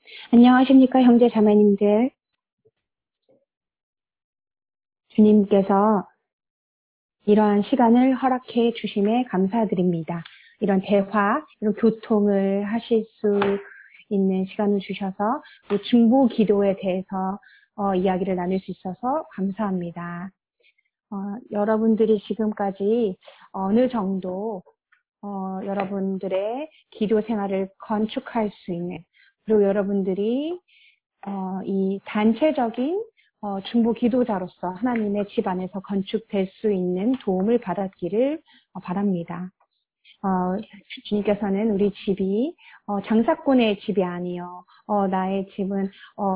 안녕하십니까, 형제 자매님들. 주님께서 이러한 시간을 허락해 주심에 감사드립니다. 이런 대화, 이런 교통을 하실 수 있는 시간을 주셔서 또 중보 기도에 대해서 이야기를 나눌 수 있어서 감사합니다. 여러분들이 지금까지 어느 정도 여러분들의 기도 생활을 건축할 수 있는, 그리고 여러분들이 이 단체적인 중보 기도자로서 하나님의 집 안에서 건축될 수 있는 도움을 받았기를 바랍니다. 주님께서는 우리 집이 장사꾼의 집이 아니요, 나의 집은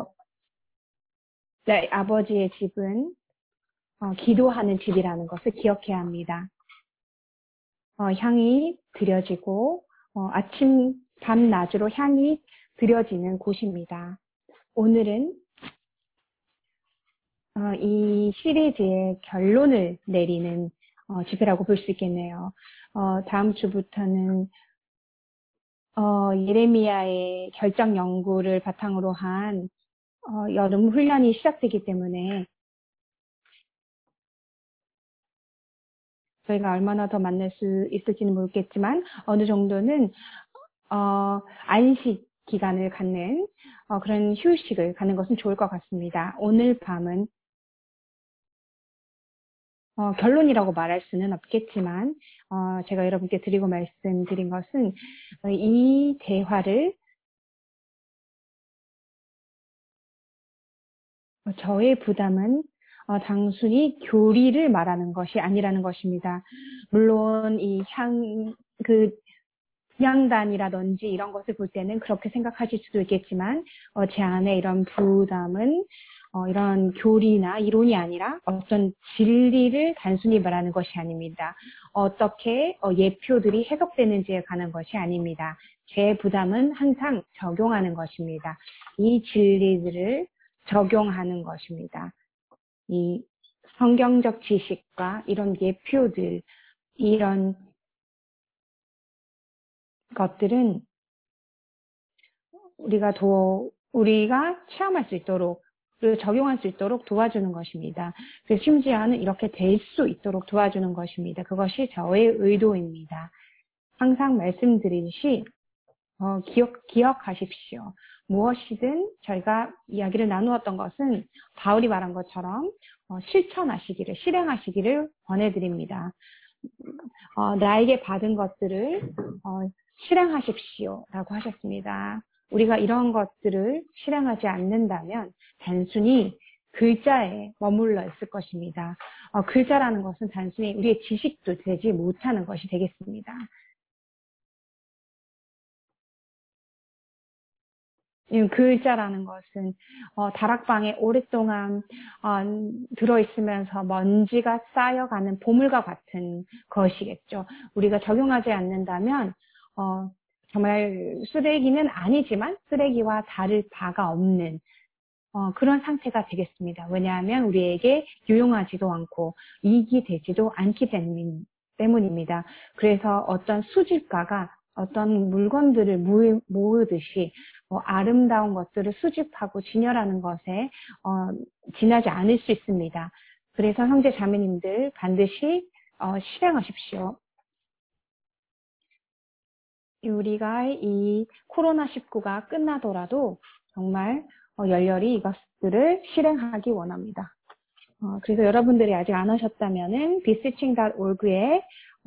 내 아버지의 집은 기도하는 집이라는 것을 기억해야 합니다. 향이 드려지고 아침 밤낮으로 향이 드려지는 곳입니다. 오늘은 이 시리즈의 결론을 내리는 집회라고 볼 수 있겠네요. 다음 주부터는 예레미야의 결정 연구를 바탕으로 한 여름 훈련이 시작되기 때문에 저희가 얼마나 더 만날 수 있을지는 모르겠지만 어느 정도는 안식 기간을 갖는 그런 휴식을 갖는 것은 좋을 것 같습니다. 오늘 밤은 결론이라고 말할 수는 없겠지만 제가 여러분께 드리고 말씀드린 것은 이 대화를 저의 부담은 단순히 교리를 말하는 것이 아니라는 것입니다. 물론 이 분향단이라든지 이런 것을 볼 때는 그렇게 생각하실 수도 있겠지만 제 안에 이런 부담은 이런 교리나 이론이 아니라 어떤 진리를 단순히 말하는 것이 아닙니다. 어떻게 예표들이 해석되는지에 관한 것이 아닙니다. 제 부담은 항상 적용하는 것입니다. 이 진리들을 적용하는 것입니다. 이 성경적 지식과 이런 예표들, 이런 것들은 우리가 체험할 수 있도록, 그리고 적용할 수 있도록 도와주는 것입니다. 그래서 심지어는 이렇게 될 수 있도록 도와주는 것입니다. 그것이 저의 의도입니다. 항상 말씀드리듯이 기억하십시오. 무엇이든 저희가 이야기를 나누었던 것은 바울이 말한 것처럼 실행하시기를 권해드립니다. 나에게 받은 것들을 실행하십시오 라고 하셨습니다. 우리가 이런 것들을 실행하지 않는다면 단순히 글자에 머물러 있을 것입니다. 글자라는 것은 단순히 우리의 지식도 되지 못하는 것이 되겠습니다. 글자라는 것은 다락방에 오랫동안 들어있으면서 먼지가 쌓여가는 보물과 같은 것이겠죠. 우리가 적용하지 않는다면 정말 쓰레기는 아니지만 쓰레기와 다를 바가 없는 그런 상태가 되겠습니다. 왜냐하면 우리에게 유용하지도 않고 이익이 되지도 않기 때문입니다. 그래서 어떤 수집가가 어떤 물건들을 모으듯이 아름다운 것들을 수집하고 진열하는 것에 지나지 않을 수 있습니다. 그래서 형제 자매님들 반드시 실행하십시오. 우리가 이 코로나19가 끝나더라도 정말 열렬히 이것들을 실행하기 원합니다. 그래서 여러분들이 아직 안 하셨다면은 beseeching.org에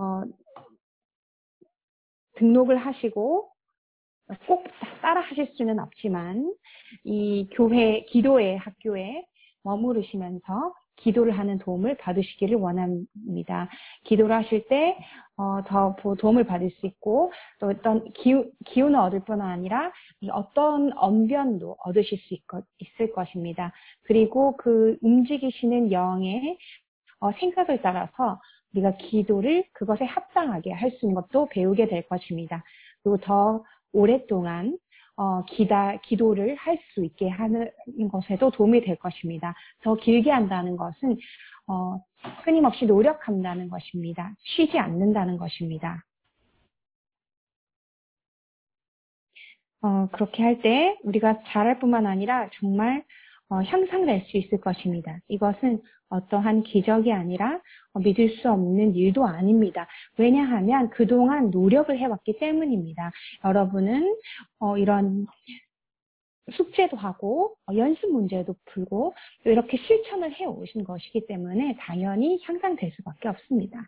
등록을 하시고 꼭 따라 하실 수는 없지만 이 기도의 학교에 머무르시면서 기도를 하는 도움을 받으시기를 원합니다. 기도를 하실 때 더 도움을 받을 수 있고 또 어떤 기운을 얻을 뿐 아니라 어떤 언변도 얻으실 수 있을 것입니다. 그리고 그 움직이시는 영의 생각을 따라서 우리가 기도를 그것에 합당하게 할 수 있는 것도 배우게 될 것입니다. 그리고 더 오랫동안 기도를 할 수 있게 하는 것에도 도움이 될 것입니다. 더 길게 한다는 것은 끊임없이 노력한다는 것입니다. 쉬지 않는다는 것입니다. 그렇게 할 때 우리가 잘할 뿐만 아니라 정말 향상될 수 있을 것입니다. 이것은 어떠한 기적이 아니라 믿을 수 없는 일도 아닙니다. 왜냐하면 그동안 노력을 해왔기 때문입니다. 여러분은 이런 숙제도 하고 연습 문제도 풀고 이렇게 실천을 해오신 것이기 때문에 당연히 향상될 수밖에 없습니다.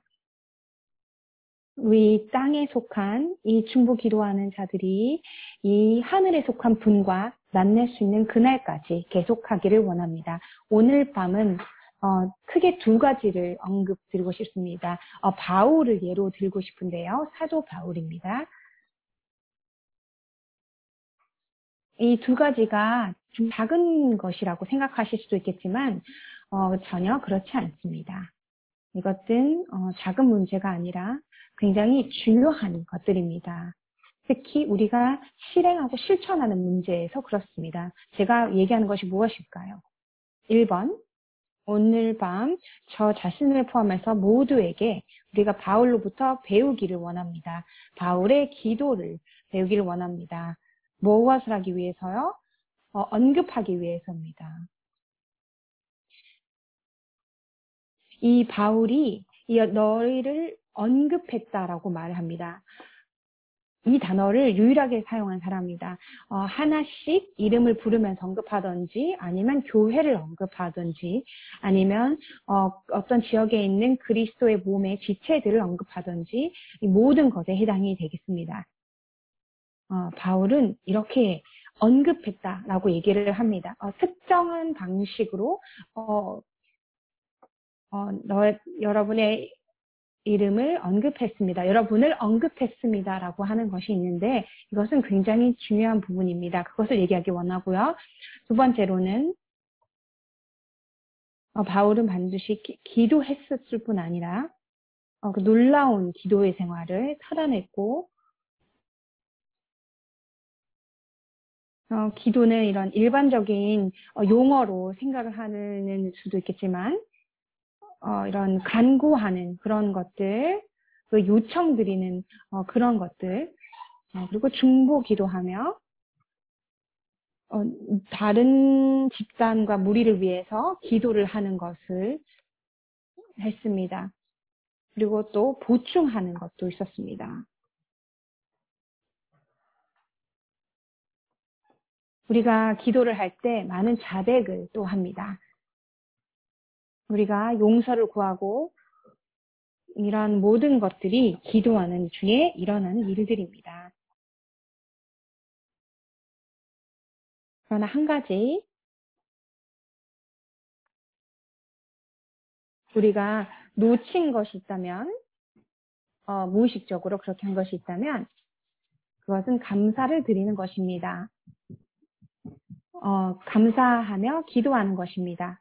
우리 땅에 속한 이 중보 기도하는 자들이 이 하늘에 속한 분과 만날 수 있는 그날까지 계속하기를 원합니다. 오늘 밤은 크게 두 가지를 언급드리고 싶습니다. 바울을 예로 들고 싶은데요. 사도 바울입니다. 이 두 가지가 좀 작은 것이라고 생각하실 수도 있겠지만 전혀 그렇지 않습니다. 이것은 작은 문제가 아니라 굉장히 중요한 것들입니다. 특히 우리가 실행하고 실천하는 문제에서 그렇습니다. 제가 얘기하는 것이 무엇일까요? 1번, 오늘 밤 저 자신을 포함해서 모두에게 우리가 바울로부터 배우기를 원합니다. 바울의 기도를 배우기를 원합니다. 무엇을 하기 위해서요? 언급하기 위해서입니다. 이 바울이 너희를 언급했다라고 말을 합니다. 이 단어를 유일하게 사용한 사람입니다. 하나씩 이름을 부르면서 언급하든지 아니면 교회를 언급하든지 아니면 어떤 지역에 있는 그리스도의 몸의 지체들을 언급하든지 이 모든 것에 해당이 되겠습니다. 바울은 이렇게 언급했다라고 얘기를 합니다. 특정한 방식으로 여러분의 이름을 언급했습니다. 여러분을 언급했습니다라고 하는 것이 있는데 이것은 굉장히 중요한 부분입니다. 그것을 얘기하기 원하고요. 두 번째로는 바울은 반드시 기도했을 뿐 아니라 그 놀라운 기도의 생활을 살아냈고 기도는 이런 일반적인 용어로 생각을 하는 수도 있겠지만 이런 간구하는 그런 것들, 그 요청드리는 그런 것들, 그리고 중보 기도하며 다른 집단과 무리를 위해서 기도를 하는 것을 했습니다. 그리고 또 보충하는 것도 있었습니다. 우리가 기도를 할 때 많은 자백을 또 합니다. 우리가 용서를 구하고 이런 모든 것들이 기도하는 중에 일어나는 일들입니다. 그러나 한 가지 우리가 놓친 것이 있다면 무의식적으로 그렇게 한 것이 있다면 그것은 감사를 드리는 것입니다. 감사하며 기도하는 것입니다.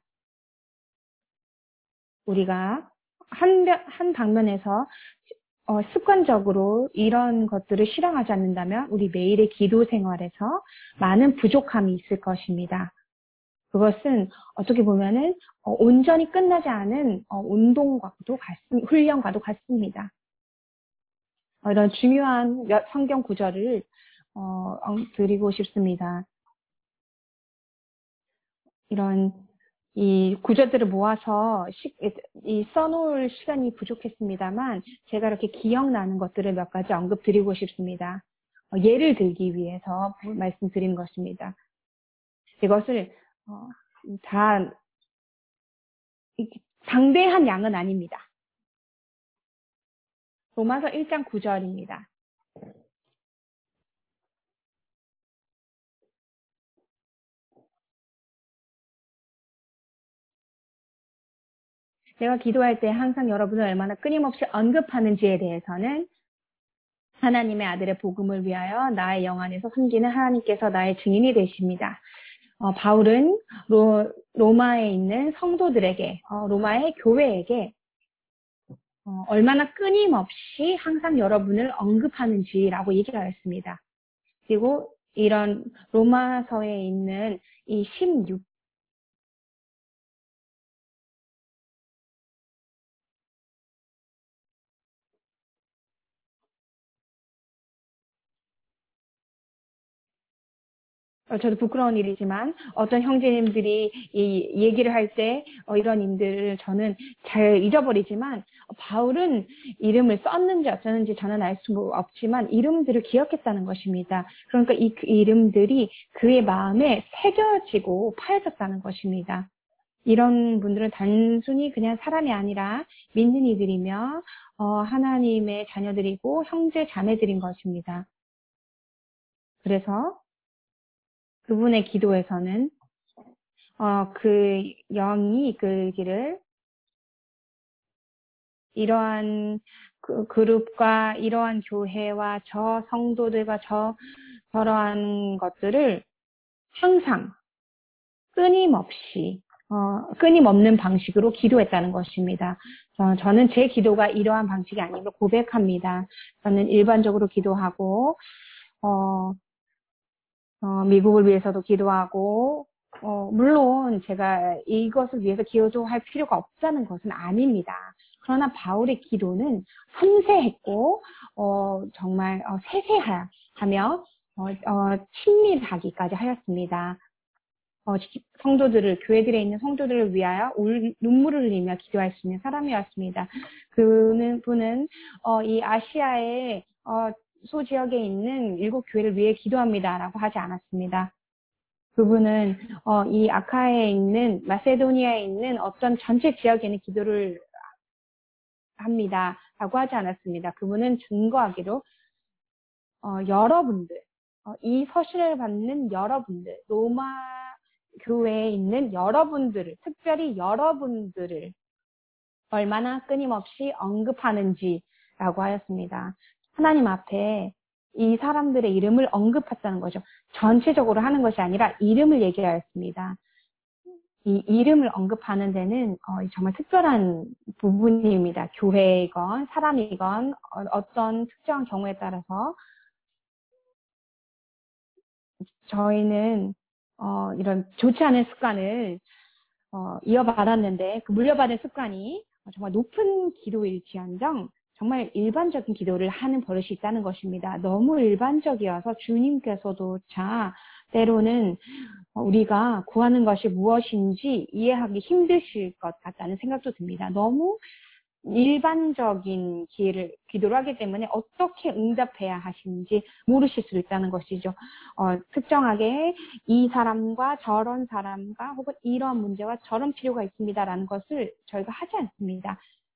우리가 한 방면에서 습관적으로 이런 것들을 실행하지 않는다면 우리 매일의 기도 생활에서 많은 부족함이 있을 것입니다. 그것은 어떻게 보면은 온전히 끝나지 않은 훈련과도 같습니다. 이런 중요한 성경 구절을 드리고 싶습니다. 이런 이 구절들을 모아서 써놓을 시간이 부족했습니다만 제가 이렇게 기억나는 것들을 몇 가지 언급드리고 싶습니다. 예를 들기 위해서 말씀드린 것입니다. 이것을 다 방대한 양은 아닙니다. 로마서 1장 9절입니다. 제가 기도할 때 항상 여러분을 얼마나 끊임없이 언급하는지에 대해서는 하나님의 아들의 복음을 위하여 나의 영 안에서 섬기는 하나님께서 나의 증인이 되십니다. 바울은 로마에 있는 성도들에게, 로마의 교회에게 얼마나 끊임없이 항상 여러분을 언급하는지라고 얘기를 하였습니다. 그리고 이런 로마서에 있는 이 16, 저도 부끄러운 일이지만 어떤 형제님들이 이 얘기를 할 때 이런 일들을 저는 잘 잊어버리지만 바울은 이름을 썼는지 어쩌는지 저는 알 수 없지만 이름들을 기억했다는 것입니다. 그러니까 이 이름들이 그의 마음에 새겨지고 파여졌다는 것입니다. 이런 분들은 단순히 그냥 사람이 아니라 믿는 이들이며 하나님의 자녀들이고 형제 자매들인 것입니다. 그래서 그분의 기도에서는 그 영이 이끌기를 이러한 그룹과 이러한 교회와 저 성도들과 저러한 것들을 항상 끊임없는 방식으로 기도했다는 것입니다. 저는 제 기도가 이러한 방식이 아님을 고백합니다. 저는 일반적으로 기도하고 미국을 위해서도 기도하고, 물론 제가 이것을 위해서 기도할 필요가 없다는 것은 아닙니다. 그러나 바울의 기도는 섬세했고, 정말 세세하며, 친밀하기까지 하였습니다. 교회들에 있는 성도들을 위하여 눈물을 흘리며 기도할 수 있는 사람이었습니다. 분은 이 아시아의 소지역에 있는 7교회를 위해 기도합니다라고 하지 않았습니다. 그분은 이 아카에 있는 마세도니아에 있는 어떤 전체 지역에는 기도를 합니다라고 하지 않았습니다. 그분은 증거하기로 여러분들, 이 서신을 받는 여러분들, 로마 교회에 있는 여러분들을, 특별히 여러분들을 얼마나 끊임없이 언급하는지라고 하였습니다. 하나님 앞에 이 사람들의 이름을 언급했다는 거죠. 전체적으로 하는 것이 아니라 이름을 얘기하였습니다. 이 이름을 언급하는 데는 정말 특별한 부분입니다. 교회이건 사람이건 어떤 특정한 경우에 따라서 저희는 이런 좋지 않은 습관을 이어받았는데 그 물려받은 습관이 정말 높은 기도일지언정 정말 일반적인 기도를 하는 버릇이 있다는 것입니다. 너무 일반적이어서 주님께서도 때로는 우리가 구하는 것이 무엇인지 이해하기 힘드실 것 같다는 생각도 듭니다. 너무 일반적인 기도를 하기 때문에 어떻게 응답해야 하시는지 모르실 수 있다는 것이죠. 특정하게 이 사람과 저런 사람과 혹은 이런 문제와 저런 필요가 있습니다라는 것을 저희가 하지 않습니다.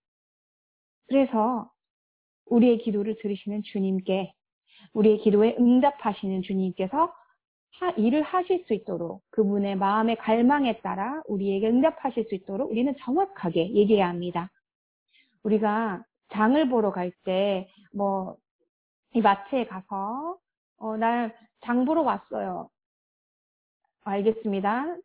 그래서 우리의 기도를 들으시는 주님께, 우리의 기도에 응답하시는 주님께서 일을 하실 수 있도록 그분의 마음의 갈망에 따라 우리에게 응답하실 수 있도록 우리는 정확하게 얘기해야 합니다. 우리가 장을 보러 갈 때, 이 마트에 가서, 나 장 보러 왔어요. 알겠습니다.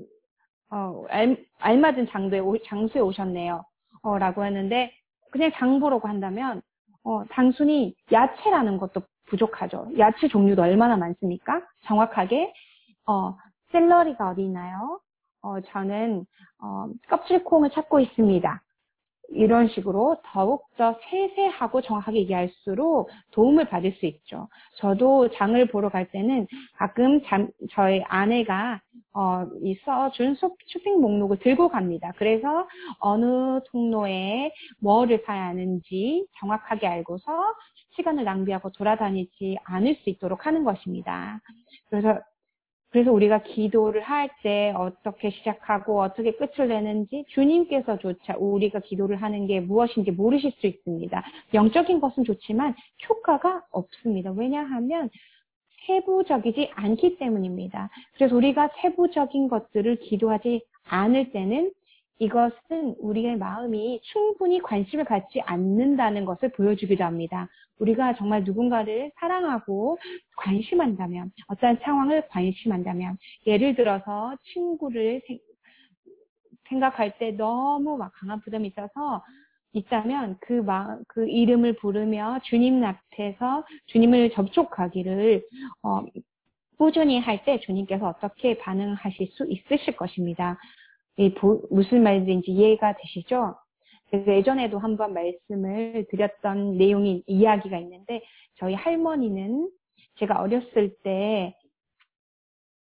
알맞은 장소에 오셨네요. 라고 하는데, 그냥 장 보라고 한다면, 단순히 야채라는 것도 부족하죠. 야채 종류도 얼마나 많습니까? 정확하게, 샐러리가 어디 있나요? 저는, 껍질콩을 찾고 있습니다. 이런 식으로 더욱더 세세하고 정확하게 얘기할수록 도움을 받을 수 있죠. 저도 장을 보러 갈 때는 가끔 저희 아내가 써준 쇼핑 목록을 들고 갑니다. 그래서 어느 통로에 뭐를 사야 하는지 정확하게 알고서 시간을 낭비하고 돌아다니지 않을 수 있도록 하는 것입니다. 그래서 우리가 기도를 할 때 어떻게 시작하고 어떻게 끝을 내는지 주님께서조차 우리가 기도를 하는 게 무엇인지 모르실 수 있습니다. 영적인 것은 좋지만 효과가 없습니다. 왜냐하면 세부적이지 않기 때문입니다. 그래서 우리가 세부적인 것들을 기도하지 않을 때는 이것은 우리의 마음이 충분히 관심을 갖지 않는다는 것을 보여주기도 합니다. 우리가 정말 누군가를 사랑하고 관심한다면, 어떤 상황을 관심한다면, 예를 들어서 친구를 생각할 때 너무 강한 부담이 있다면 그 이름을 부르며 주님 앞에서 주님을 접촉하기를 꾸준히 할 때 주님께서 어떻게 반응하실 수 있으실 것입니다. 무슨 말인지 이해가 되시죠? 그래서 예전에도 한번 말씀을 드렸던 이야기가 있는데, 저희 할머니는 제가 어렸을 때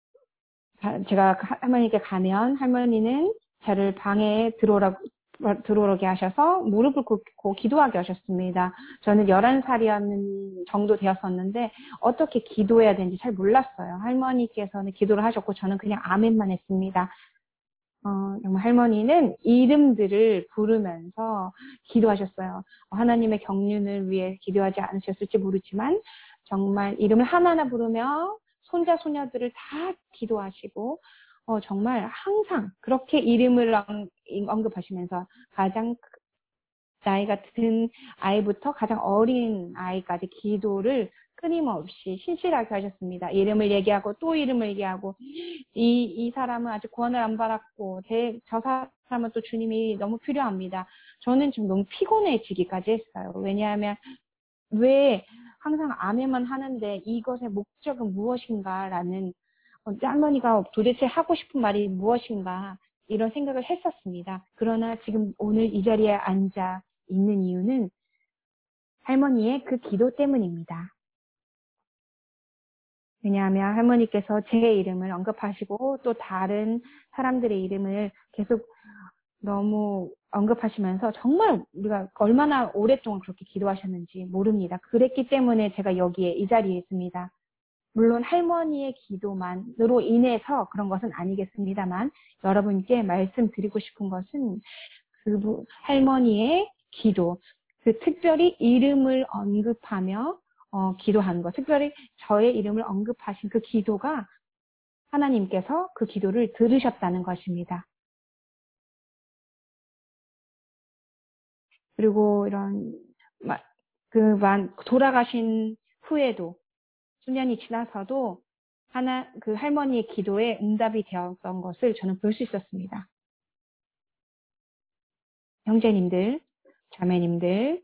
제가 할머니께 가면 할머니는 저를 방에 들어오게 하셔서 무릎을 꿇고 기도하게 하셨습니다. 저는 11살이었는 정도 되었었는데 어떻게 기도해야 되는지 잘 몰랐어요. 할머니께서는 기도를 하셨고 저는 그냥 아멘만 했습니다. 정말 할머니는 이름들을 부르면서 기도하셨어요. 하나님의 경륜을 위해 기도하지 않으셨을지 모르지만 정말 이름을 하나하나 부르며 손자, 소녀들을 다 기도하시고 정말 항상 그렇게 이름을 언급하시면서 가장 나이가 든 아이부터 가장 어린 아이까지 기도를 끊임없이 신실하게 하셨습니다. 이름을 얘기하고 또 이름을 얘기하고 이 사람은 아직 구원을 안 받았고 저 사람은 또 주님이 너무 필요합니다. 저는 좀 너무 피곤해지기까지 했어요. 왜냐하면 왜 항상 아멘만 하는데 이것의 목적은 무엇인가라는 할머니가 도대체 하고 싶은 말이 무엇인가 이런 생각을 했었습니다. 그러나 지금 오늘 이 자리에 앉아 있는 이유는 할머니의 그 기도 때문입니다. 왜냐하면 할머니께서 제 이름을 언급하시고 또 다른 사람들의 이름을 계속 너무 언급하시면서 정말 우리가 얼마나 오랫동안 그렇게 기도하셨는지 모릅니다. 그랬기 때문에 제가 여기에 이 자리에 있습니다. 물론 할머니의 기도만으로 인해서 그런 것은 아니겠습니다만 여러분께 말씀드리고 싶은 것은 그 할머니의 기도, 그 특별히 이름을 언급하며 기도하는 것, 특별히 저의 이름을 언급하신 그 기도가 하나님께서 그 기도를 들으셨다는 것입니다. 그리고 이런 돌아가신 후에도 수년이 지나서도 그 할머니의 기도에 응답이 되었던 것을 저는 볼 수 있었습니다. 형제님들, 자매님들,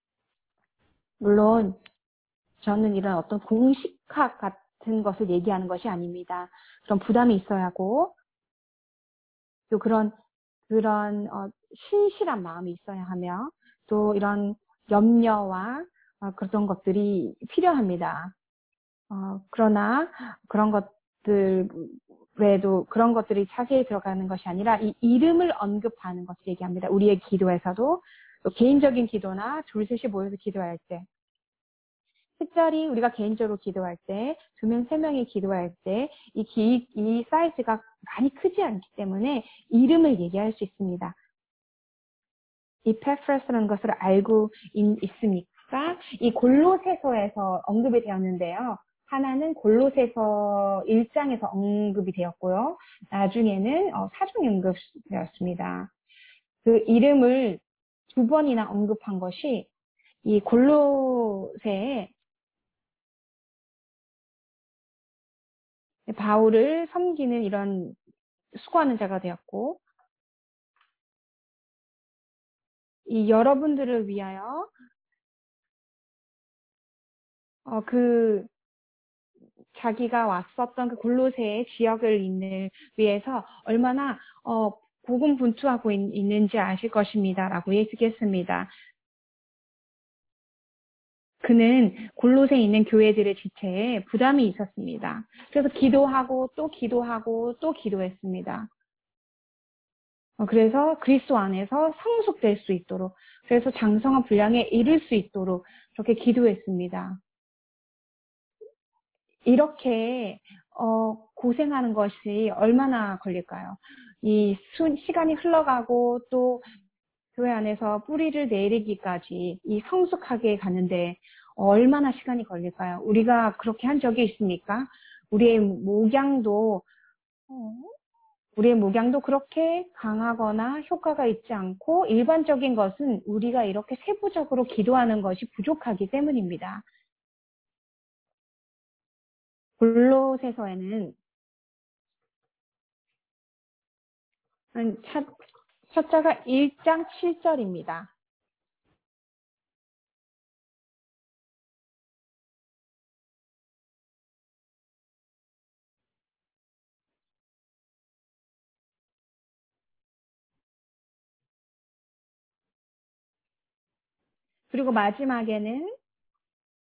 물론 저는 이런 어떤 공식학 같은 것을 얘기하는 것이 아닙니다. 그런 부담이 있어야 하고 또 그런 신실한 마음이 있어야 하며 또 이런 염려와 그런 것들이 필요합니다. 그러나 그런 것들 외에도 그런 것들이 자세히 들어가는 것이 아니라 이 이름을 언급하는 것을 얘기합니다. 우리의 기도에서도 또 개인적인 기도나 둘셋이 모여서 기도할 때 특별히 우리가 개인적으로 기도할 때, 2명, 3명이 기도할 때, 이 사이즈가 많이 크지 않기 때문에 이름을 얘기할 수 있습니다. 이페프러스라는 것을 알고 있습니까? 이 골로새서에서 언급이 되었는데요. 하나는 골로새서 1장에서 언급이 되었고요. 나중에는 사중에 언급되었습니다. 그 이름을 2번이나 언급한 것이 이 골로새에 바울을 섬기는 이런 수고하는 자가 되었고, 이 여러분들을 위하여 자기가 왔었던 그 골로새의 지역을 위해서 얼마나 고군분투하고 있는지 아실 것입니다라고 얘기했습니다. 그는 골로새에 있는 교회들의 지체에 부담이 있었습니다. 그래서 기도하고 또 기도하고 또 기도했습니다. 그래서 그리스도 안에서 성숙될 수 있도록, 그래서 장성한 분량에 이를 수 있도록 그렇게 기도했습니다. 이렇게 고생하는 것이 얼마나 걸릴까요? 시간이 흘러가고 또 교회 안에서 뿌리를 내리기까지 이 성숙하게 가는데 얼마나 시간이 걸릴까요? 우리가 그렇게 한 적이 있습니까? 우리의 목양도 그렇게 강하거나 효과가 있지 않고 일반적인 것은 우리가 이렇게 세부적으로 기도하는 것이 부족하기 때문입니다. 골로새서에는 첫 자가 1장 7절입니다. 그리고 마지막에는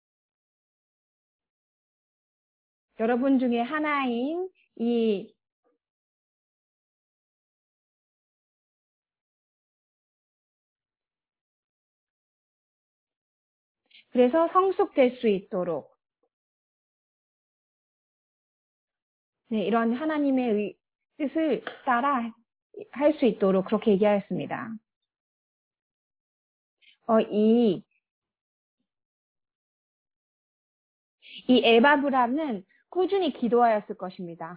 여러분 중에 하나인 이 그래서 성숙될 수 있도록 네, 이런 하나님의 뜻을 따라 할 수 있도록 그렇게 얘기하였습니다. 이 에바브람은 꾸준히 기도하였을 것입니다.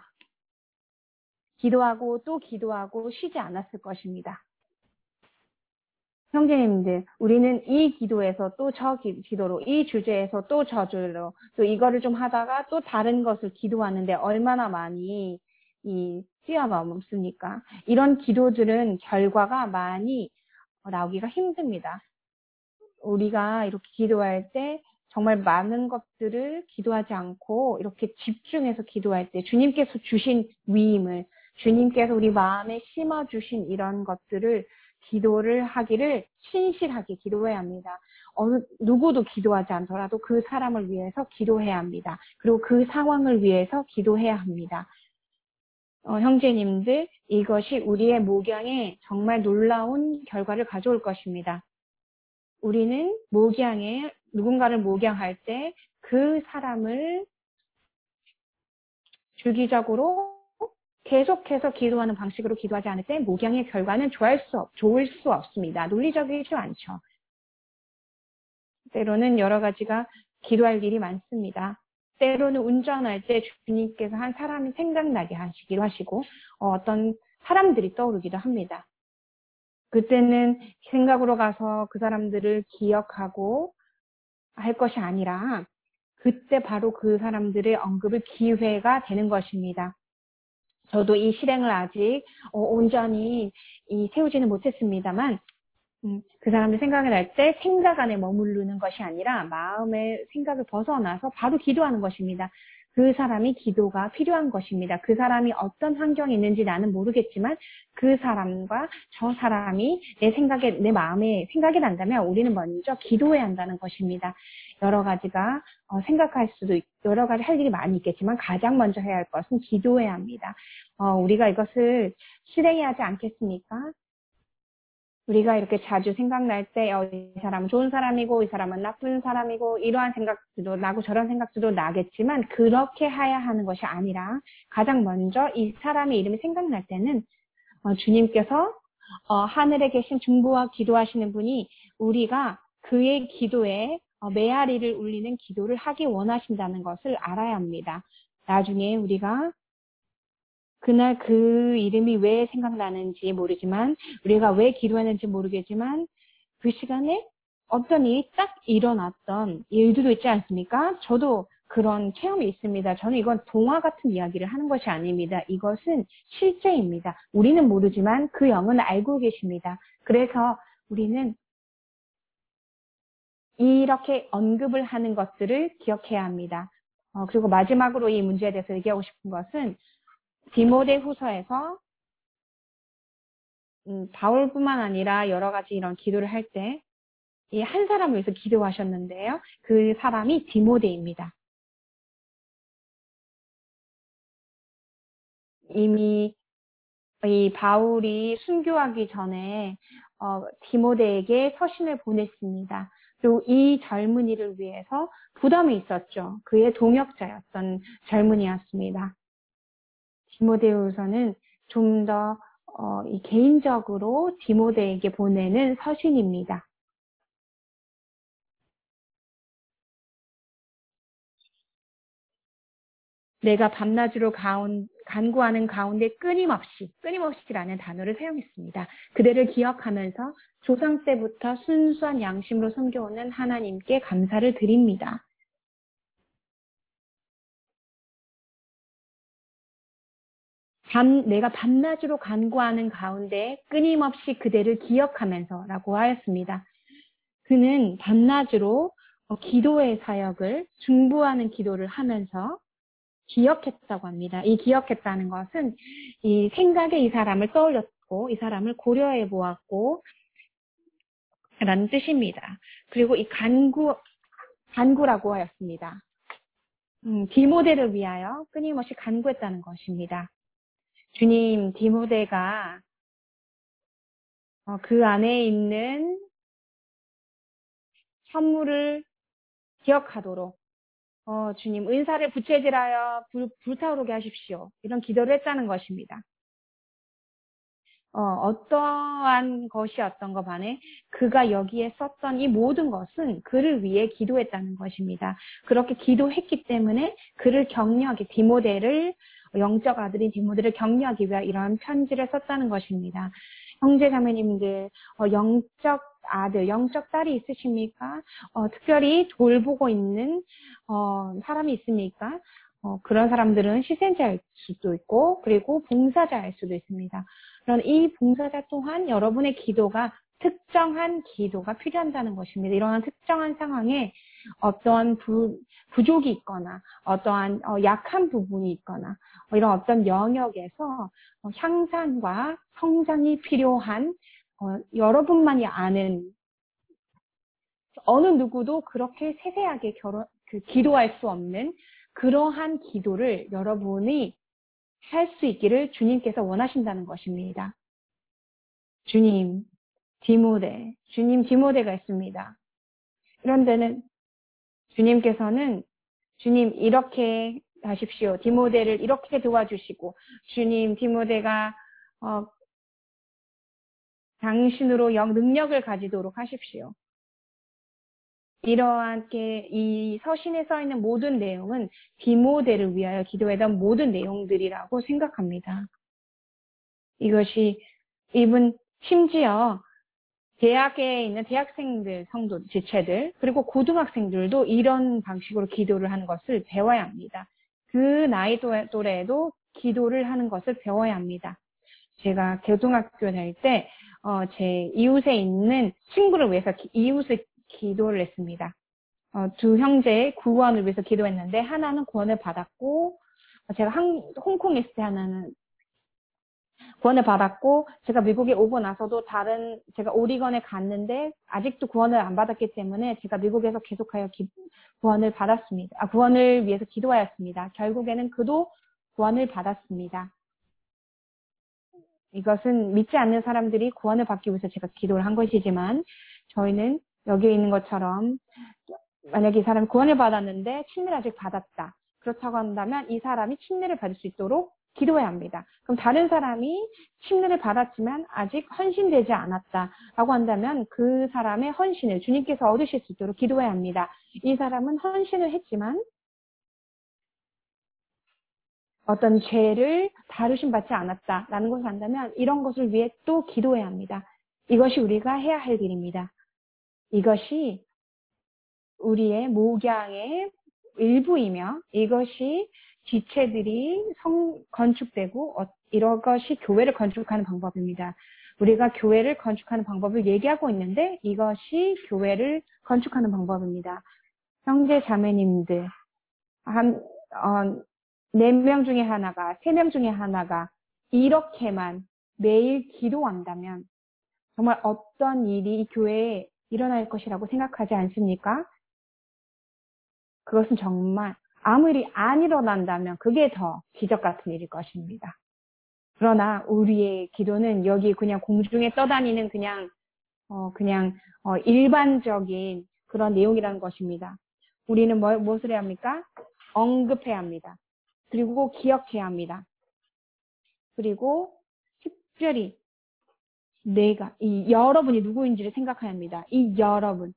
기도하고 또 기도하고 쉬지 않았을 것입니다. 형제님들, 우리는 이 기도에서 또 저 기도로, 이 주제에서 또 저 주제로, 또 이거를 좀 하다가 또 다른 것을 기도하는데 얼마나 많이 뛰어넘습니까? 이런 기도들은 결과가 많이 나오기가 힘듭니다. 우리가 이렇게 기도할 때 정말 많은 것들을 기도하지 않고 이렇게 집중해서 기도할 때 주님께서 주신 위임을, 주님께서 우리 마음에 심어주신 이런 것들을 기도를 하기를 신실하게 기도해야 합니다. 누구도 기도하지 않더라도 그 사람을 위해서 기도해야 합니다. 그리고 그 상황을 위해서 기도해야 합니다. 형제님들, 이것이 우리의 목양에 정말 놀라운 결과를 가져올 것입니다. 우리는 누군가를 목양할 때 그 사람을 주기적으로 계속해서 기도하는 방식으로 기도하지 않을 때 목양의 결과는 좋을 수 없습니다. 논리적이지 않죠. 때로는 여러 가지가 기도할 일이 많습니다. 때로는 운전할 때 주님께서 한 사람이 생각나게 하시기도 하시고 어떤 사람들이 떠오르기도 합니다. 그때는 생각으로 가서 그 사람들을 기억하고 할 것이 아니라 그때 바로 그 사람들의 언급을 기회가 되는 것입니다. 저도 이 실행을 아직 온전히 세우지는 못했습니다만 그 사람들 생각이 날 때 생각 안에 머무르는 것이 아니라 마음의 생각을 벗어나서 바로 기도하는 것입니다. 그 사람이 기도가 필요한 것입니다. 그 사람이 어떤 환경에 있는지 나는 모르겠지만 그 사람과 저 사람이 내 마음에 생각이 난다면 우리는 먼저 기도해야 한다는 것입니다. 여러 가지가 여러 가지 할 일이 많이 있겠지만 가장 먼저 해야 할 것은 기도해야 합니다. 우리가 이것을 실행해야 하지 않겠습니까? 우리가 이렇게 자주 생각날 때, 이 사람은 좋은 사람이고, 이 사람은 나쁜 사람이고, 이러한 생각들도 나고 저런 생각들도 나겠지만, 그렇게 해야 하는 것이 아니라, 가장 먼저 이 사람의 이름이 생각날 때는, 주님께서, 하늘에 계신 중보와 기도하시는 분이 우리가 그의 기도에 메아리를 울리는 기도를 하기 원하신다는 것을 알아야 합니다. 나중에 우리가 그날 그 이름이 왜 생각나는지 모르지만 우리가 왜 기도했는지 모르겠지만 그 시간에 어떤 일이 딱 일어났던 일들도 있지 않습니까? 저도 그런 체험이 있습니다. 저는 이건 동화 같은 이야기를 하는 것이 아닙니다. 이것은 실제입니다. 우리는 모르지만 그 영은 알고 계십니다. 그래서 우리는 이렇게 언급을 하는 것들을 기억해야 합니다. 그리고 마지막으로 이 문제에 대해서 얘기하고 싶은 것은 디모데후서에서 바울뿐만 아니라 여러 가지 이런 기도를 할 때 이 한 사람을 위해서 기도하셨는데요. 그 사람이 디모데입니다. 이미 이 바울이 순교하기 전에 디모데에게 서신을 보냈습니다. 그리고 이 젊은이를 위해서 부담이 있었죠. 그의 동역자였던 젊은이였습니다. 디모데후서는 좀 더 개인적으로 디모데에게 보내는 서신입니다. 내가 밤낮으로 간구하는 가운데 끊임없이라는 단어를 사용했습니다. 그대를 기억하면서 조상 때부터 순수한 양심으로 섬겨오는 하나님께 감사를 드립니다. 내가 밤낮으로 간구하는 가운데 끊임없이 그대를 기억하면서라고 하였습니다. 그는 밤낮으로 기도의 사역을 중보하는 기도를 하면서 기억했다고 합니다. 이 기억했다는 것은 이 생각에 이 사람을 떠올렸고 이 사람을 고려해 보았고 라는 뜻입니다. 그리고 이 간구라고 하였습니다. 디모데를 위하여 끊임없이 간구했다는 것입니다. 주님, 디모데가 그 안에 있는 선물을 기억하도록 주님 은사를 부채질하여 불타오르게 하십시오. 이런 기도를 했다는 것입니다. 어떠한 것이었던 것 반에 그가 여기에 썼던 이 모든 것은 그를 위해 기도했다는 것입니다. 그렇게 기도했기 때문에 그를 격려하기, 디모데를, 영적 아들인 디모데를 격려하기 위해 이러한 편지를 썼다는 것입니다. 형제 자매님들, 영적 아들, 영적 딸이 있으십니까? 특별히 돌보고 있는 사람이 있습니까? 그런 사람들은 희생자일 수도 있고, 그리고 봉사자일 수도 있습니다. 그런 이 봉사자 또한 여러분의 기도가 특정한 기도가 필요한다는 것입니다. 이러한 특정한 상황에 어떠한 부족이 있거나, 어떠한 약한 부분이 있거나, 이런 어떤 영역에서 향상과 성장이 필요한 여러분만이 아는 어느 누구도 그렇게 세세하게 기도할 수 없는 그러한 기도를 여러분이 할 수 있기를 주님께서 원하신다는 것입니다. 주님, 디모데가 있습니다. 이런 데는 주님께서는 주님 이렇게 하십시오. 디모데를 이렇게 도와주시고 주님 디모데가 당신으로 능력을 가지도록 하십시오. 이러하게 이 서신에 써 있는 모든 내용은 디모데를 위하여 기도했던 모든 내용들이라고 생각합니다. 이것이 심지어 대학에 있는 대학생들, 성도, 지체들, 그리고 고등학생들도 이런 방식으로 기도를 하는 것을 배워야 합니다. 그 나이 또래에도 기도를 하는 것을 배워야 합니다. 제가 고등학교 다닐 때, 제 이웃에 있는 친구를 위해서 이웃을 기도를 했습니다. 두 형제의 구원을 위해서 기도했는데, 하나는 구원을 받았고, 제가 홍콩에 있을 때 하나는 구원을 받았고, 제가 미국에 오고 나서도 제가 오리건에 갔는데, 아직도 구원을 안 받았기 때문에 제가 미국에서 계속하여 구원을 받았습니다. 구원을 위해서 기도하였습니다. 결국에는 그도 구원을 받았습니다. 이것은 믿지 않는 사람들이 구원을 받기 위해서 제가 기도를 한 것이지만, 저희는 여기에 있는 것처럼, 만약에 이 사람이 구원을 받았는데, 침례를 아직 받았다. 그렇다고 한다면, 이 사람이 침례를 받을 수 있도록 기도해야 합니다. 그럼 다른 사람이 침례를 받았지만 아직 헌신되지 않았다라고 한다면 그 사람의 헌신을 주님께서 얻으실 수 있도록 기도해야 합니다. 이 사람은 헌신을 했지만 어떤 죄를 다루심 받지 않았다라는 것을 안다면 이런 것을 위해 또 기도해야 합니다. 이것이 우리가 해야 할 일입니다. 이것이 우리의 목양의 일부이며 이것이 지체들이 건축되고 이런 것이 교회를 건축하는 방법입니다. 우리가 교회를 건축하는 방법을 얘기하고 있는데 이것이 교회를 건축하는 방법입니다. 형제 자매님들, 4명 중에 하나가, 3명 중에 하나가 이렇게만 매일 기도한다면 정말 어떤 일이 이 교회에 일어날 것이라고 생각하지 않습니까? 그것은 정말 아무 일이 안 일어난다면 그게 더 기적 같은 일일 것입니다. 그러나 우리의 기도는 여기 그냥 공중에 떠다니는 그냥 일반적인 그런 내용이라는 것입니다. 우리는 무엇을 해야 합니까? 언급해야 합니다. 그리고 기억해야 합니다. 그리고 특별히 여러분이 누구인지를 생각해야 합니다. 이 여러분.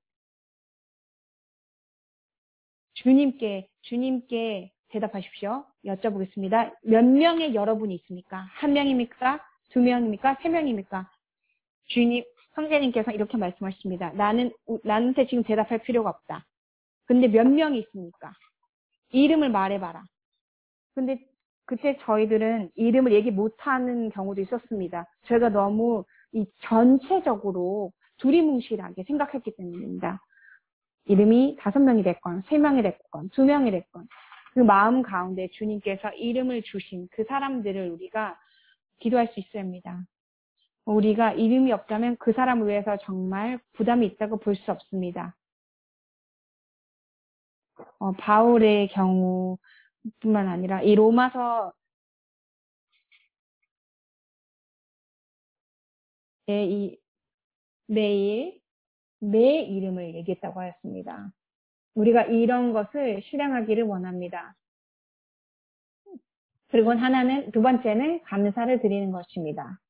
주님께 대답하십시오. 여쭤보겠습니다. 몇 명의 여러분이 있습니까? 1명입니까? 2명입니까? 3명입니까? 주님, 성자님께서 이렇게 말씀하십니다. 나한테 지금 대답할 필요가 없다. 근데 몇 명이 있습니까? 이름을 말해봐라. 근데 그때 저희들은 이름을 얘기 못하는 경우도 있었습니다. 저희가 너무 전체적으로 두리뭉실하게 생각했기 때문입니다. 이름이 5명이 됐건, 3명이 됐건, 2명이 됐건, 그 마음 가운데 주님께서 이름을 주신 그 사람들을 우리가 기도할 수 있어야 합니다. 우리가 이름이 없다면 그 사람을 위해서 정말 부담이 있다고 볼 수 없습니다. 바울의 경우뿐만 아니라 이 로마서의 매일 내 이름을 얘기했다고 하였습니다. 우리가 이런 것을 실행하기를 원합니다. 그리고 두 번째는 감사를 드리는 것입니다.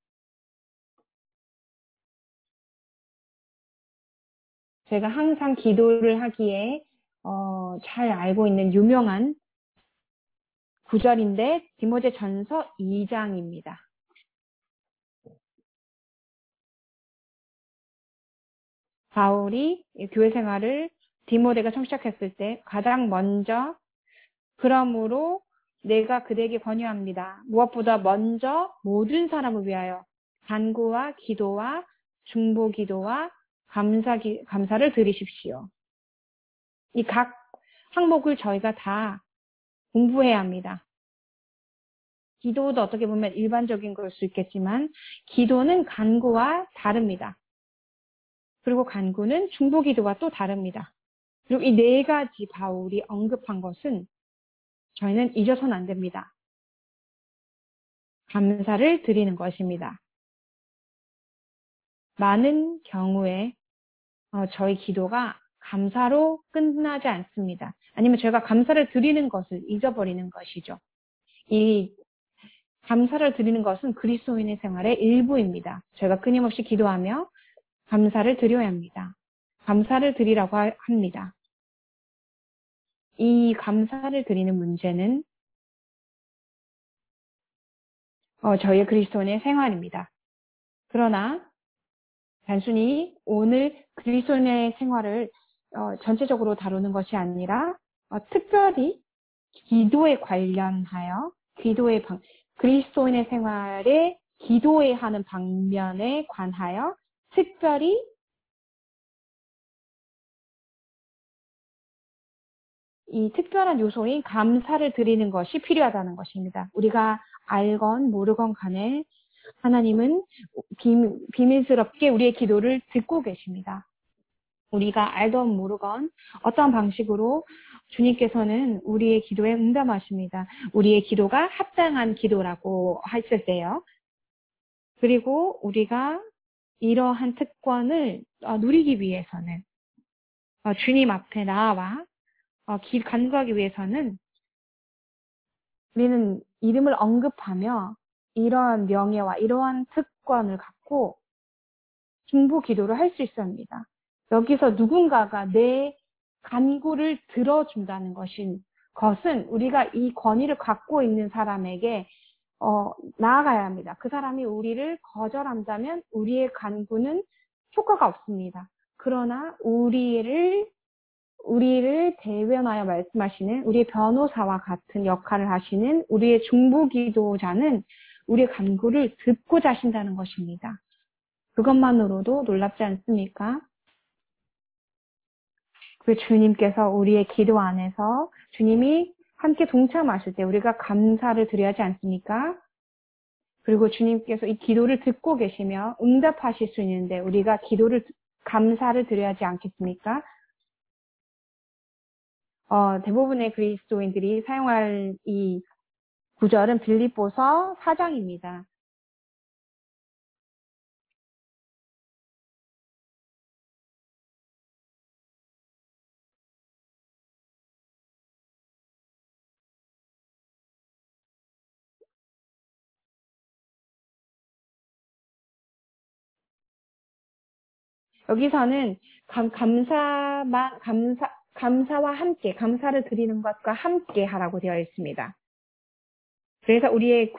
제가 항상 기도를 하기에 잘 알고 있는 유명한 구절인데 디모데전서 2장입니다. 바울이 교회 생활을 디모데가 처음 시작했을 때 가장 먼저 그러므로 내가 그대에게 권유합니다. 무엇보다 먼저 모든 사람을 위하여 간구와 기도와 중보 기도와 감사를 드리십시오. 이 각 항목을 저희가 다 공부해야 합니다. 기도도 어떻게 보면 일반적인 걸 수 있겠지만 기도는 간구와 다릅니다. 그리고 간구는 중보 기도와 또 다릅니다. 그리고 이 네 가지 바울이 언급한 것은 저희는 잊어서는 안 됩니다. 감사를 드리는 것입니다. 많은 경우에 저희 기도가 감사로 끝나지 않습니다. 아니면 저희가 감사를 드리는 것을 잊어버리는 것이죠. 이 감사를 드리는 것은 그리스도인의 생활의 일부입니다. 저희가 끊임없이 기도하며 감사를 드려야 합니다. 감사를 드리라고 합니다. 이 감사를 드리는 문제는 저희의 그리스도인의 생활입니다. 그러나 단순히 오늘 그리스도인의 생활을 전체적으로 다루는 것이 아니라 특별히 기도에 관련하여 그리스도인의 생활에 기도에 하는 방면에 관하여 특별히 이 특별한 요소인 감사를 드리는 것이 필요하다는 것입니다. 우리가 알건 모르건 간에 하나님은 비밀스럽게 우리의 기도를 듣고 계십니다. 우리가 알건 모르건 어떤 방식으로 주님께서는 우리의 기도에 응답하십니다. 우리의 기도가 합당한 기도라고 했을 때요. 그리고 우리가 이러한 특권을 누리기 위해서는 주님 앞에 나와 간구하기 위해서는 우리는 이름을 언급하며 이러한 명예와 이러한 특권을 갖고 중보 기도를 할 수 있어야 합니다. 여기서 누군가가 내 간구를 들어준다는 것은 우리가 이 권위를 갖고 있는 사람에게 나아가야 합니다. 그 사람이 우리를 거절한다면 우리의 간구는 효과가 없습니다. 그러나 우리를 대변하여 말씀하시는 우리의 변호사와 같은 역할을 하시는 우리의 중보기도자는 우리의 간구를 듣고자 하신다는 것입니다. 그것만으로도 놀랍지 않습니까? 그 주님께서 우리의 기도 안에서 주님이 함께 동참하실 때 우리가 감사를 드려야 하지 않습니까? 그리고 주님께서 이 기도를 듣고 계시며 응답하실 수 있는데 우리가 감사를 드려야 하지 않겠습니까? 대부분의 그리스도인들이 사용할 이 구절은 빌립보서 4장입니다. 여기서는 감사와 함께, 감사를 드리는 것과 함께 하라고 되어 있습니다. 그래서 우리의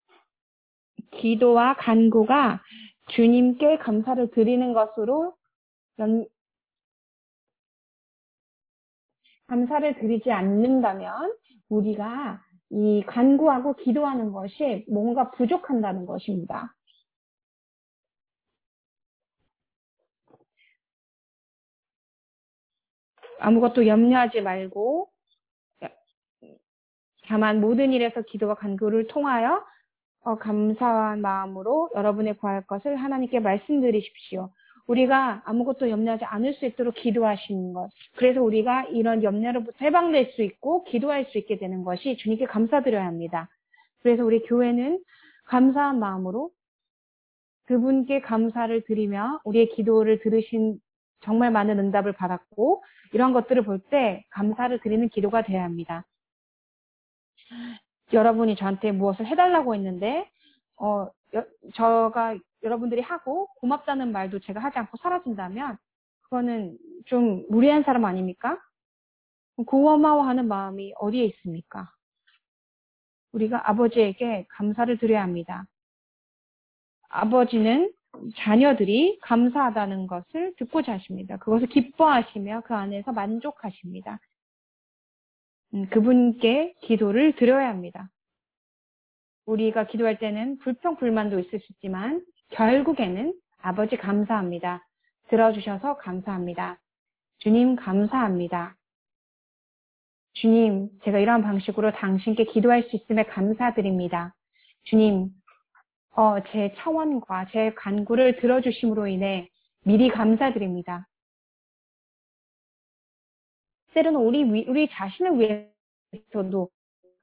기도와 간구가 주님께 감사를 드리는 것으로 감사를 드리지 않는다면 우리가 이 간구하고 기도하는 것이 뭔가 부족한다는 것입니다. 아무것도 염려하지 말고 다만 모든 일에서 기도와 간구를 통하여 감사한 마음으로 여러분의 구할 것을 하나님께 말씀드리십시오. 우리가 아무것도 염려하지 않을 수 있도록 기도하시는 것. 그래서 우리가 이런 염려로부터 해방될 수 있고 기도할 수 있게 되는 것이 주님께 감사드려야 합니다. 그래서 우리 교회는 감사한 마음으로 그분께 감사를 드리며 우리의 기도를 들으신 정말 많은 응답을 받았고 이런 것들을 볼 때 감사를 드리는 기도가 되어야 합니다. 여러분이 저한테 무엇을 해달라고 했는데 여러분들이 하고 고맙다는 말도 제가 하지 않고 사라진다면 그거는 좀 무례한 사람 아닙니까? 고마워하는 마음이 어디에 있습니까? 우리가 아버지에게 감사를 드려야 합니다. 아버지는 자녀들이 감사하다는 것을 듣고자 하십니다. 그것을 기뻐하시며 그 안에서 만족하십니다. 그분께 기도를 드려야 합니다. 우리가 기도할 때는 불평불만도 있을 수 있지만 결국에는 아버지 감사합니다. 들어주셔서 감사합니다. 주님 감사합니다. 주님, 제가 이러한 방식으로 당신께 기도할 수 있음에 감사드립니다. 주님, 제 차원과 제 간구를 들어주심으로 인해 미리 감사드립니다. 때로는 우리 자신을 위해서도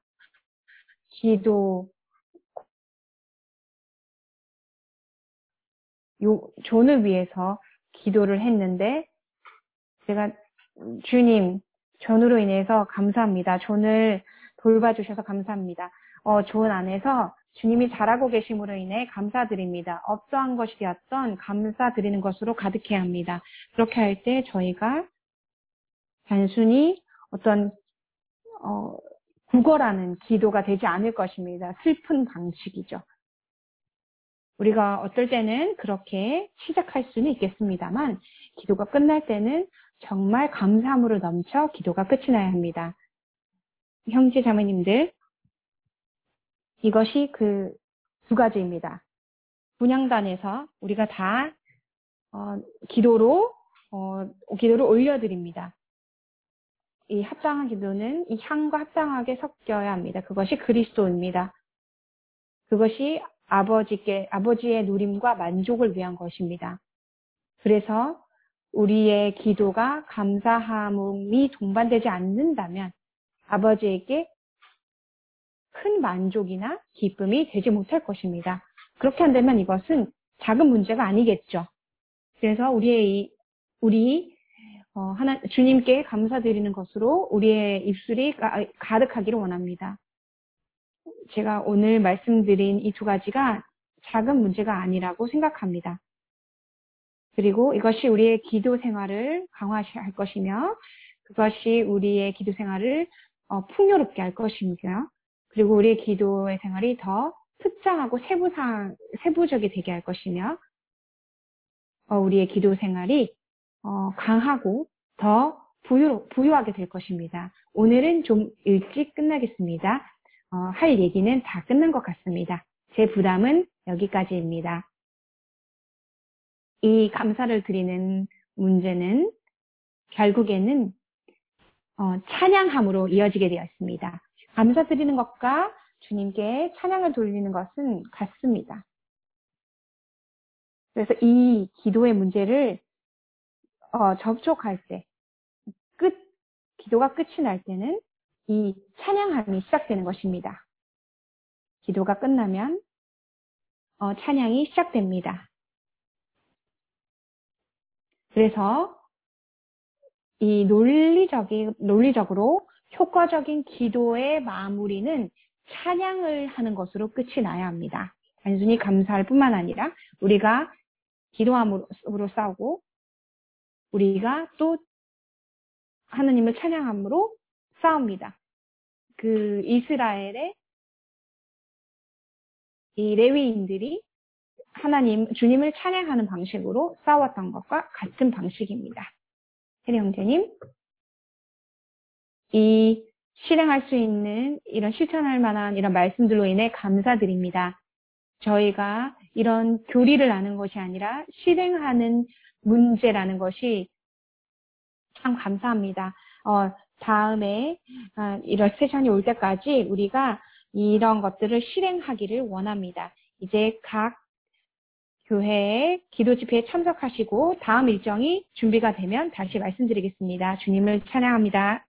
존을 위해서 기도를 했는데 제가 주님, 존으로 인해서 감사합니다. 존을 돌봐주셔서 감사합니다. 존 안에서 주님이 잘하고 계심으로 인해 감사드립니다. 어떠한 것이 되었던 감사드리는 것으로 가득해야 합니다. 그렇게 할 때 저희가 단순히 어떤 구걸하는 기도가 되지 않을 것입니다. 슬픈 방식이죠. 우리가 어떨 때는 그렇게 시작할 수는 있겠습니다만 기도가 끝날 때는 정말 감사함으로 넘쳐 기도가 끝이 나야 합니다. 형제 자매님들, 이것이 그 두 가지입니다. 분향단에서 우리가 다 기도를 올려드립니다. 이 합당한 기도는 이 향과 합당하게 섞여야 합니다. 그것이 그리스도입니다. 그것이 아버지의 누림과 만족을 위한 것입니다. 그래서 우리의 기도가 감사함이 동반되지 않는다면 아버지에게 큰 만족이나 기쁨이 되지 못할 것입니다. 그렇게 한다면 이것은 작은 문제가 아니겠죠. 그래서 주님께 감사드리는 것으로 우리의 입술이 가득하기를 원합니다. 제가 오늘 말씀드린 이 두 가지가 작은 문제가 아니라고 생각합니다. 그리고 이것이 우리의 기도 생활을 강화할 것이며 그것이 우리의 기도 생활을 풍요롭게 할 것이며 그리고 우리의 기도의 생활이 더 특정하고 세부적이 되게 할 것이며 우리의 기도 생활이 강하고 더 부유하게 될 것입니다. 오늘은 좀 일찍 끝나겠습니다. 할 얘기는 다 끝난 것 같습니다. 제 부담은 여기까지입니다. 이 감사를 드리는 문제는 결국에는 찬양함으로 이어지게 되어 있습니다. 감사드리는 것과 주님께 찬양을 돌리는 것은 같습니다. 그래서 이 기도의 문제를 접촉할 때, 기도가 끝이 날 때는 이 찬양함이 시작되는 것입니다. 기도가 끝나면 찬양이 시작됩니다. 그래서 이 논리적으로 효과적인 기도의 마무리는 찬양을 하는 것으로 끝이 나야 합니다. 단순히 감사할 뿐만 아니라 우리가 기도함으로 싸우고 우리가 또 하나님을 찬양함으로 싸웁니다. 그 이스라엘의 이 레위인들이 주님을 찬양하는 방식으로 싸웠던 것과 같은 방식입니다. 혜리 형제님, 이 실행할 수 있는 실천할 만한 이런 말씀들로 인해 감사드립니다. 저희가 이런 교리를 아는 것이 아니라 실행하는 문제라는 것이 참 감사합니다. 다음에 이런 세션이 올 때까지 우리가 이런 것들을 실행하기를 원합니다. 이제 각 교회의 기도 집회에 참석하시고 다음 일정이 준비가 되면 다시 말씀드리겠습니다. 주님을 찬양합니다.